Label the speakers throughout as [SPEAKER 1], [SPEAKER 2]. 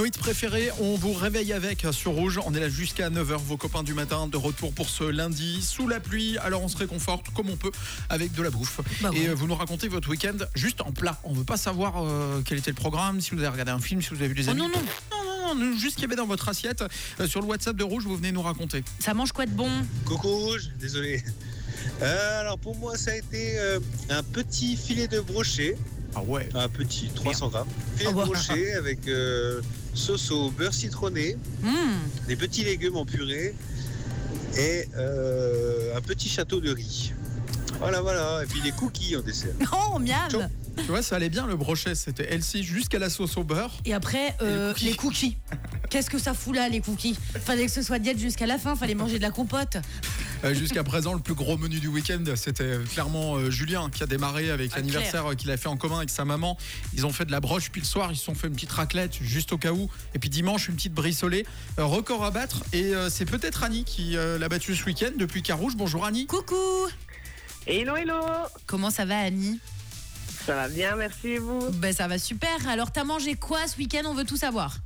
[SPEAKER 1] hits préférés, on vous réveille avec sur Rouge. On est là jusqu'à 9h, vos copains du matin, de retour pour ce lundi, sous la pluie. Alors on se réconforte comme on peut avec de la bouffe. Et vous nous racontez votre week-end juste en plat. On veut pas savoir quel était le programme, si vous avez regardé un film, si vous avez vu des amis. Non, juste qu'il y avait dans votre assiette. Sur le WhatsApp de Rouge, vous venez nous raconter.
[SPEAKER 2] Ça mange quoi de bon?
[SPEAKER 3] Coucou Rouge, désolé. Alors pour moi, ça a été un petit filet de brochet.
[SPEAKER 1] Ah ouais.
[SPEAKER 3] Un petit, 300 grammes. Filet de brochet avec sauce au beurre citronné, des petits légumes en purée et un petit château de riz. Voilà. Et puis des cookies en dessert.
[SPEAKER 2] Oh, miam.
[SPEAKER 3] Ciao.
[SPEAKER 1] Tu vois, ça allait bien le brochet, c'était healthy jusqu'à la sauce au beurre.
[SPEAKER 2] Et après, les cookies. Qu'est-ce que ça fout là, les cookies? Fallait que ce soit diète jusqu'à la fin, fallait manger de la compote.
[SPEAKER 1] Jusqu'à présent, le plus gros menu du week-end, c'était clairement Julien qui a démarré avec l'anniversaire qu'il a fait en commun avec sa maman. Ils ont fait de la broche, puis le soir, ils se sont fait une petite raclette juste au cas où. Et puis dimanche, une petite brissolée. Record à battre. Et c'est peut-être Annie qui l'a battu ce week-end depuis Carouge. Bonjour Annie.
[SPEAKER 2] Coucou.
[SPEAKER 4] Hello.
[SPEAKER 2] Comment ça va, Annie?
[SPEAKER 4] Ça va bien, merci et vous?
[SPEAKER 2] Ben ça va super. Alors t'as mangé quoi ce week-end? On veut tout savoir.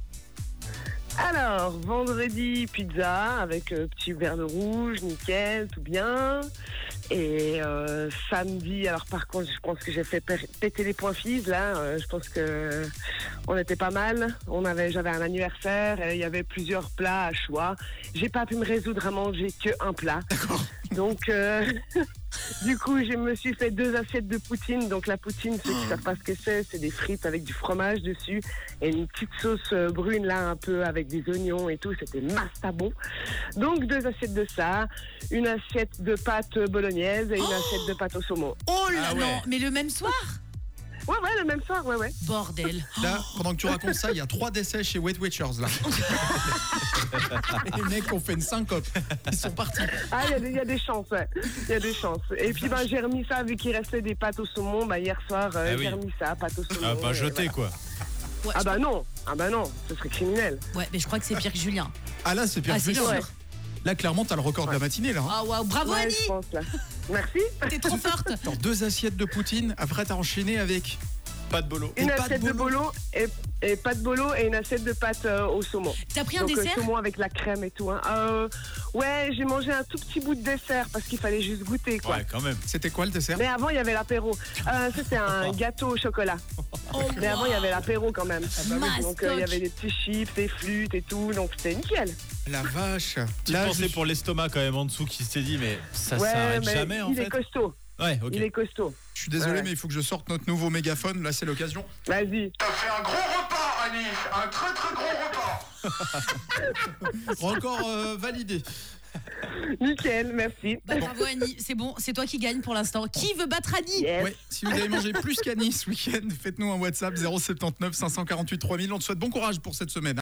[SPEAKER 4] Alors, vendredi, pizza avec petit verre de rouge, nickel, tout bien. Et samedi, alors par contre, je pense que j'ai fait péter les points fils, là. Je pense que on était pas mal. J'avais un anniversaire, et il y avait plusieurs plats à choix. J'ai pas pu me résoudre à manger qu'un plat.
[SPEAKER 1] D'accord.
[SPEAKER 4] Donc, du coup, je me suis fait 2 assiettes de poutine. Donc, la poutine, ceux qui savent pas ce que c'est des frites avec du fromage dessus et une petite sauce brune, là, un peu avec des oignons et tout. C'était masta bon. Donc, 2 assiettes de ça, une assiette de pâtes bolognaise et une assiette de pâtes au saumon.
[SPEAKER 2] Oh là
[SPEAKER 1] Ah ouais.
[SPEAKER 2] non, mais le même soir?
[SPEAKER 4] Ouais, le même soir, ouais.
[SPEAKER 2] Bordel.
[SPEAKER 1] Là, pendant que tu racontes ça, il y a 3 décès chez Weight Watchers là. Les mecs ont fait une syncope. Ils sont partis.
[SPEAKER 4] Ah, il y a des chances, ouais. Il y a des chances. Et puis, j'ai remis ça, vu qu'il restait des pâtes au saumon, hier soir, j'ai remis ça, pâtes au saumon.
[SPEAKER 5] Pas jeté, quoi.
[SPEAKER 2] Ouais,
[SPEAKER 4] Ah bah non, ce serait criminel.
[SPEAKER 2] Ouais, mais je crois que c'est pire que Julien.
[SPEAKER 1] Ah là, c'est pire que
[SPEAKER 2] c'est
[SPEAKER 1] sûr.
[SPEAKER 4] sûr.
[SPEAKER 1] Là, clairement, t'as le record de la matinée là.
[SPEAKER 2] Ah waouh, bravo
[SPEAKER 4] Ouais,
[SPEAKER 2] Annie.
[SPEAKER 4] je pense, là. Merci.
[SPEAKER 2] T'es trop forte.
[SPEAKER 1] Attends, 2 assiettes de poutine. Après, t'as enchaîné avec
[SPEAKER 5] Pas de bolo.
[SPEAKER 4] Une
[SPEAKER 1] Et pas
[SPEAKER 4] assiette
[SPEAKER 1] de
[SPEAKER 4] de
[SPEAKER 1] bolo.
[SPEAKER 4] bolo et pas de bolo et une assiette de pâtes au saumon.
[SPEAKER 2] T'as pris un
[SPEAKER 4] Donc
[SPEAKER 2] dessert?
[SPEAKER 4] saumon avec la crème et tout. Hein. Ouais, j'ai mangé un tout petit bout de dessert parce qu'il fallait juste goûter quoi.
[SPEAKER 5] Ouais, quand même.
[SPEAKER 1] C'était quoi le dessert?
[SPEAKER 4] Mais avant il y avait l'apéro. C'était un gâteau au chocolat. Mais avant il y avait l'apéro quand même. Donc il y avait des petits chips, des flûtes et tout. Donc c'était nickel.
[SPEAKER 1] La vache.
[SPEAKER 5] Tu
[SPEAKER 1] Là,
[SPEAKER 5] pensais
[SPEAKER 1] je-
[SPEAKER 5] pour l'estomac quand même en dessous qui s'est dit, mais ça
[SPEAKER 4] Ouais,
[SPEAKER 5] s'arrête
[SPEAKER 4] mais
[SPEAKER 5] jamais en
[SPEAKER 4] il
[SPEAKER 5] fait.
[SPEAKER 4] est costaud.
[SPEAKER 5] Ouais, ok.
[SPEAKER 4] Il est costaud.
[SPEAKER 1] Je suis désolé,
[SPEAKER 4] Ouais.
[SPEAKER 1] mais il faut que je sorte notre nouveau mégaphone. Là, c'est l'occasion.
[SPEAKER 4] Vas-y.
[SPEAKER 6] T'as fait un gros repas, Annie. Un très très gros repas.
[SPEAKER 1] Record validé.
[SPEAKER 4] Nickel, merci.
[SPEAKER 2] Bah, bravo Annie, c'est bon, c'est toi qui gagne pour l'instant. Qui veut battre Annie?
[SPEAKER 4] Yes.
[SPEAKER 1] Ouais, si vous avez mangé plus qu'Annie ce week-end, faites-nous un WhatsApp 079 548 3000. On te souhaite bon courage pour cette semaine.